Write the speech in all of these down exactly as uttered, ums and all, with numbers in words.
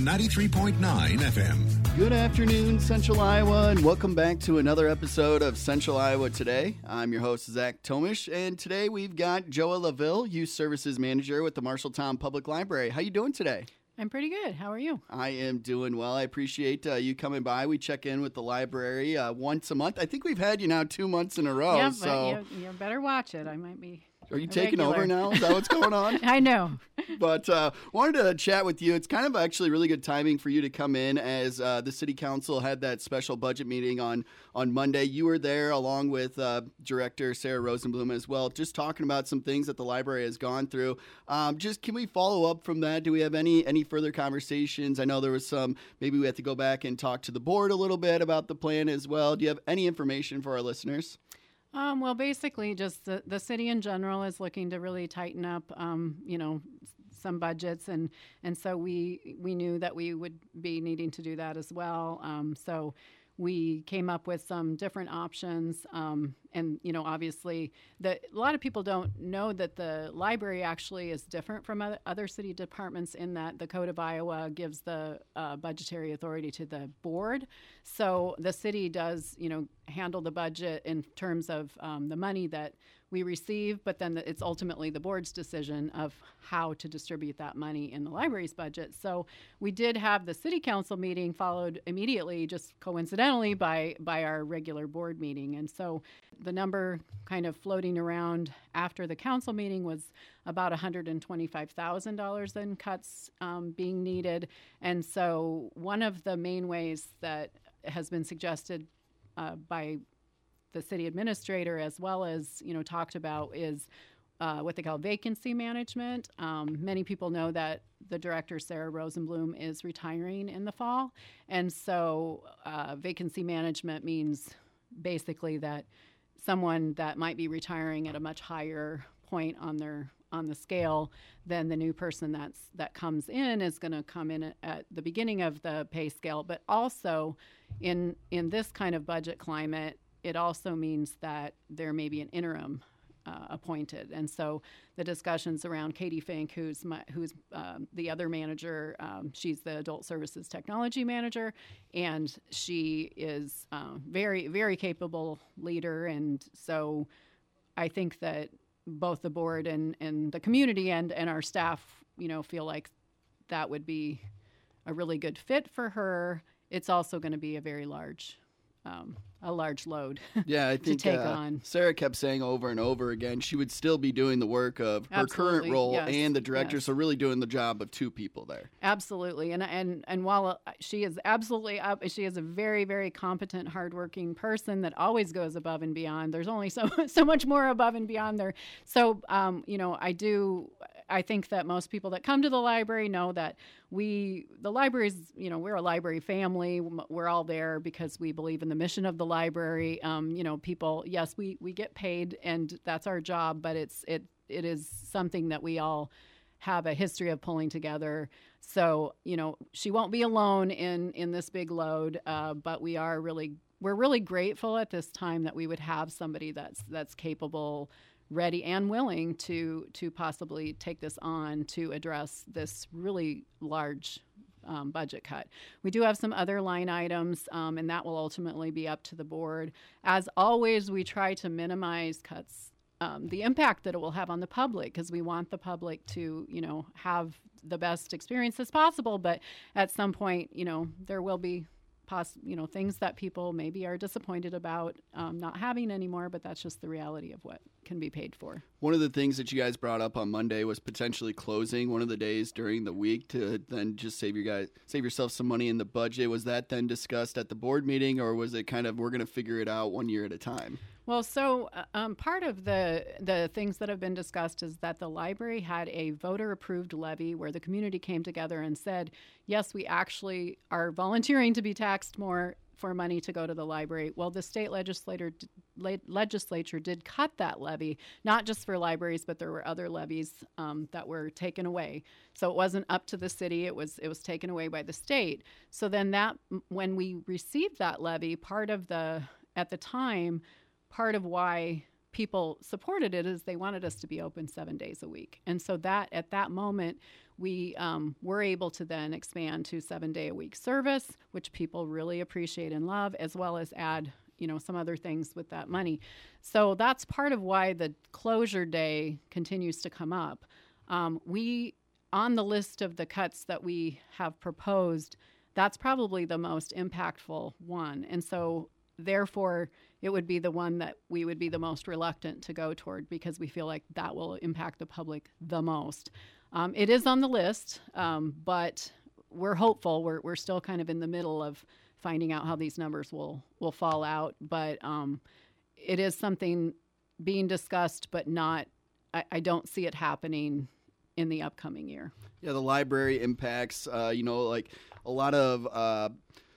ninety-three point nine F M. Good afternoon, Central Iowa, and welcome back to another episode of Central Iowa Today. I'm your host, Zach Tomish, and today we've got Joa LaVille, Youth Services Manager with the Marshalltown Public Library. How you doing today? I'm pretty good. How are you? I am doing well. I appreciate uh, you coming by. We check in with the library uh, once a month. I think we've had you now two months in a row. Yeah, so. but you, you better watch it. I might be. Are you taking regular. over now? Is that what's going on? I know. But uh, wanted to chat with you. It's kind of actually really good timing for you to come in as uh, the City Council had that special budget meeting on, on Monday. You were there along with uh, Director Sarah Rosenblum as well, just talking about some things that the library has gone through. Um, just can we follow up from that? Do we have any, any further conversations? I know there was some, maybe we have to go back and talk to the board a little bit about the plan as well. Do you have any information for our listeners? Um, well, basically, just the, the city in general is looking to really tighten up, um, you know, some budgets, and and so we we knew that we would be needing to do that as well. Um, so we came up with some different options, um, and you know, obviously, the, a lot of people don't know that the library actually is different from other, other city departments in that the Code of Iowa gives the uh, budgetary authority to the board. So the city does, you know, handle the budget in terms of um, the money that we receive, but then it's ultimately the board's decision of how to distribute that money in the library's budget. So we did have the city council meeting followed immediately, just coincidentally, by by our regular board meeting. And so the number kind of floating around after the council meeting was about one hundred twenty-five thousand dollars in cuts um, being needed. And so one of the main ways that has been suggested uh, by the city administrator, as well as, you know, talked about, is uh, what they call vacancy management. Um, many people know that the director, Sarah Rosenblum, is retiring in the fall. And so uh, vacancy management means basically that someone that might be retiring at a much higher point on their on the scale than the new person that's that comes in is going to come in at, at the beginning of the pay scale. But also in in this kind of budget climate, it also means that there may be an interim uh, appointed. And so the discussions around Katie Fink, who's my, who's um, the other manager, um, she's the Adult Services Technology Manager, and she is um, very, very capable leader. And so I think that both the board and, and the community and, and our staff, you know, feel like that would be a really good fit for her. It's also going to be a very large Um, a large load yeah, I think, to take uh, on. Sarah kept saying over and over again she would still be doing the work of her Absolutely, current role yes, and the director, yes. so really doing the job of two people there. Absolutely, and and and while she is absolutely up, she is a very very competent, hardworking person that always goes above and beyond. There's only so so much more above and beyond there. So um, you know, I do. I think that most people that come to the library know that we, the library's, you know, we're a library family. We're all there because we believe in the mission of the library. Um, you know, people, yes, we, we get paid and that's our job, but it's, it, it is something that we all have a history of pulling together. So, you know, she won't be alone in, in this big load, uh, but we are really, we're really grateful at this time that we would have somebody that's, that's capable, ready and willing to to possibly take this on to address this really large um, budget cut. We do have some other line items, um, and that will ultimately be up to the board. As always, we try to minimize cuts, um, the impact that it will have on the public, because we want the public to, you know, have the best experience as possible. But at some point, you know, there will be Poss- you know, things that people maybe are disappointed about um, not having anymore, but that's just the reality of what can be paid for. One of the things that you guys brought up on Monday was potentially closing one of the days during the week to then just save your guys, save yourself some money in the budget. Was that then discussed at the board meeting, or was it kind of we're going to figure it out one year at a time? Well, so uh, um, part of the the things that have been discussed is that the library had a voter-approved levy where the community came together and said, yes, we actually are volunteering to be taxed more for money to go to the library. Well, the state legislator le- legislature did cut that levy, not just for libraries, but there were other levies um, that were taken away. So it wasn't up to the city; it was it was taken away by the state. So then that when we received that levy, part of the at the time. Part of why people supported it is they wanted us to be open seven days a week. And so that at that moment, we um, were able to then expand to seven-day-a-week service, which people really appreciate and love, as well as add, you know, some other things with that money. So that's part of why the closure day continues to come up. Um, we, on the list of the cuts that we have proposed, that's probably the most impactful one. And so therefore, it would be the one that we would be the most reluctant to go toward, because we feel like that will impact the public the most. Um, it is on the list, um, but we're hopeful. We're we're still kind of in the middle of finding out how these numbers will, will fall out. But um, it is something being discussed, but not, I, I don't see it happening in the upcoming year. Yeah, the library impacts, uh, you know, like a lot of uh,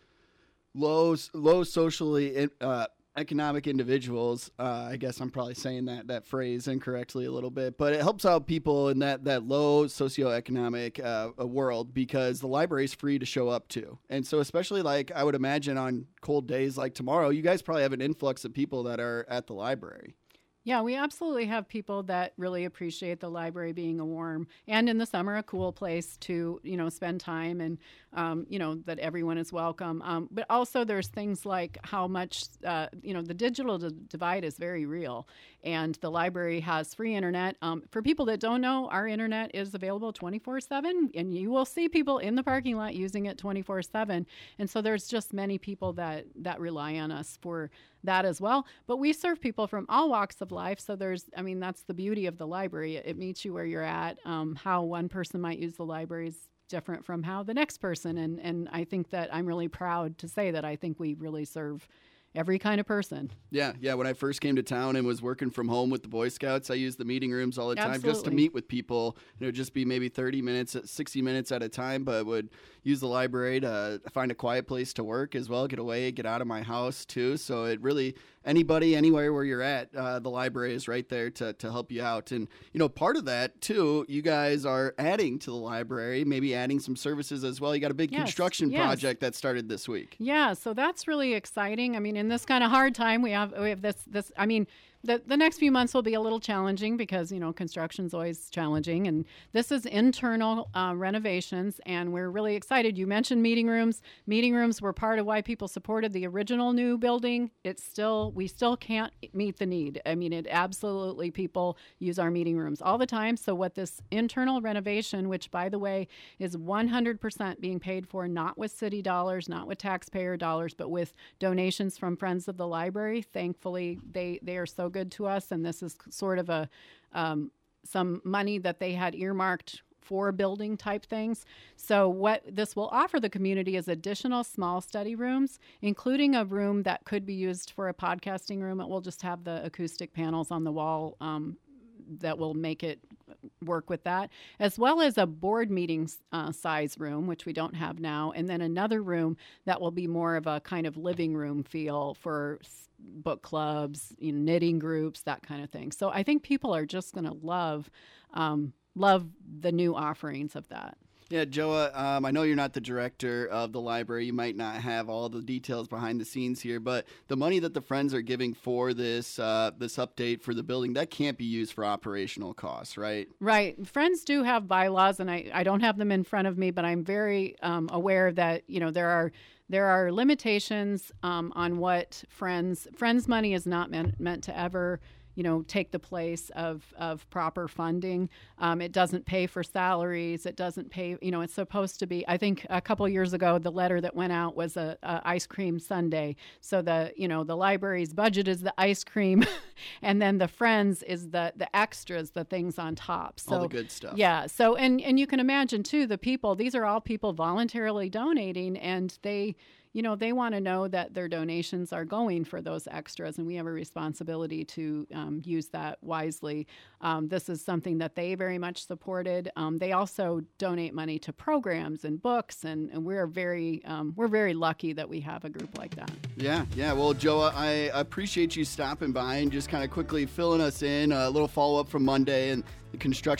low, low socially uh, economic individuals. Uh, I guess I'm probably saying that that phrase incorrectly a little bit, but it helps out people in that that low socioeconomic uh, world, because the library is free to show up to. And so especially, like, I would imagine on cold days like tomorrow, you guys probably have an influx of people that are at the library. Yeah, we absolutely have people that really appreciate the library being a warm, and in the summer, a cool place to, you know, spend time, and, um, you know, that everyone is welcome. Um, but also there's things like how much, uh, you know, the digital d- divide is very real, and the library has free internet. Um, for people that don't know, our internet is available twenty-four seven, and you will see people in the parking lot using it twenty-four seven. And so there's just many people that, that rely on us for that as well. But we serve people from all walks of life. So there's, I mean, that's the beauty of the library. It, it meets you where you're at. Um, how one person might use the library is different from how the next person. And, and I think that I'm really proud to say that I think we really serve every kind of person. Yeah, yeah. When I first came to town and was working from home with the Boy Scouts, I used the meeting rooms all the time. Absolutely. Just to meet with people. It would just be maybe thirty minutes, sixty minutes at a time, but would use the library to find a quiet place to work as well, get away, get out of my house too. So it really, anybody, anywhere where you're at, uh, the library is right there to, to help you out. And, you know, part of that too, you guys are adding to the library, maybe adding some services as well. You got a big Yes, construction yes. project that started this week. Yeah, so that's really exciting. I mean, in this kind of hard time, we have we have this this. I mean, the the next few months will be a little challenging because, you know, construction's always challenging, and this is internal uh, renovations, and we're really excited. You mentioned meeting rooms. Meeting rooms were part of why people supported the original new building. It's still we still can't meet the need. I mean, it absolutely people use our meeting rooms all the time. So what this internal renovation, which by the way is one hundred percent being paid for, not with city dollars, not with taxpayer dollars, but with donations from friends of the library. Thankfully, they they are so good to us, and this is sort of a um, some money that they had earmarked for building type things. So what this will offer the community is additional small study rooms, including a room that could be used for a podcasting room. It will just have the acoustic panels on the wall um, that will make it work with that, as well as a board meeting uh, size room, which we don't have now, and then another room that will be more of a kind of living room feel for book clubs, you know, knitting groups, that kind of thing. So I think people are just going to love um, love the new offerings of that. Yeah, Joa, um, I know you're not the director of the library. You might not have all the details behind the scenes here, but the money that the Friends are giving for this uh, this update for the building, that can't be used for operational costs, right? Right. Friends do have bylaws, and I, I don't have them in front of me, but I'm very um, aware that, you know, there are there are limitations um, on what Friends Friends money is not meant meant to ever, you know, take the place of, of proper funding. Um, it doesn't pay for salaries. It doesn't pay, you know, it's supposed to be, I think a couple of years ago, the letter that went out was a, a ice cream sundae. So the, you know, the library's budget is the ice cream and then the Friends is the, the extras, the things on top. So all the good stuff. Yeah. So, and, and you can imagine too, the people, these are all people voluntarily donating, and they, you know, they want to know that their donations are going for those extras, and we have a responsibility to um, use that wisely. Um, this is something that they very much supported. Um, they also donate money to programs and books, and, and we're very um, we're very lucky that we have a group like that. Yeah, yeah. Well, Joa, I appreciate you stopping by and just kind of quickly filling us in. A little follow-up from Monday and the construction